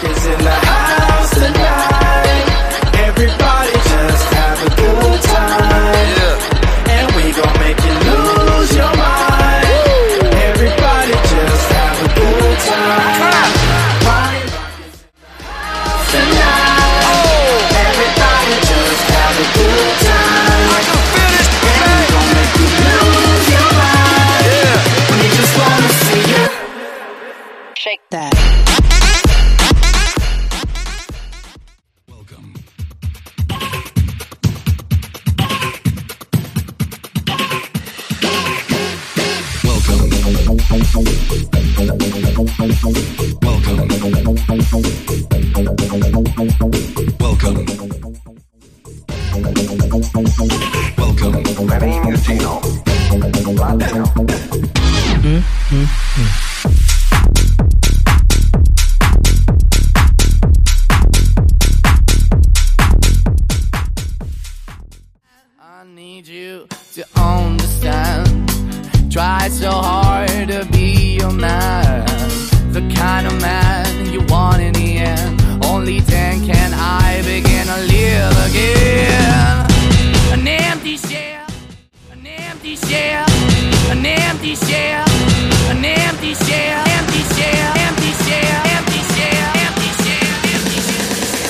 Rockers in the house tonight. Everybody just have a good time. And we gon' make you lose your mind. Everybody just have a good time. Party rockers in the house tonight. Everybody just have a good time. And we gon' make you lose your mind. We just wanna see you shake that. Welcome. My name is Gino. Latino. I need you to understand. Try so hard to be your man, the kind of man you want in the end. Only then can I begin to live again. An empty shell, an empty shell, an empty shell, an empty shell, empty shell, empty shell, empty shell, empty shell, empty shell.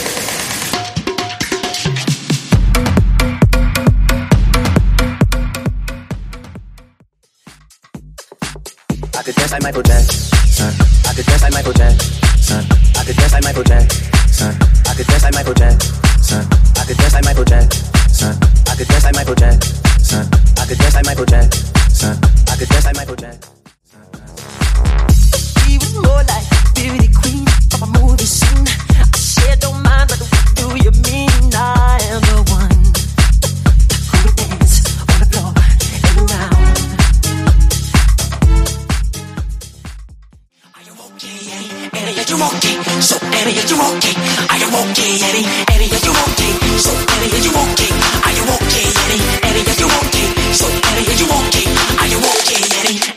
I could dance like Michael Jackson. I could dance like Michael Jackson. I could dance like Michael Jackson. I could dance like Michael Jackson. I could dance like Michael Jackson. I could dance like Michael Jackson. I could dance like Michael Jackson. I could dance like Michael Jackson. She was more like beauty queen of a movie scene. I said don't mind, but what do you mean? I am the one who would dance on the floor and around. Annie, are you okay? So Annie, are you okay? Are you okay, Annie? Annie, are you okay? So Annie, are you okay? Are you okay, Annie? Annie, are you okay? So Annie, are you okay? Are you okay, Annie?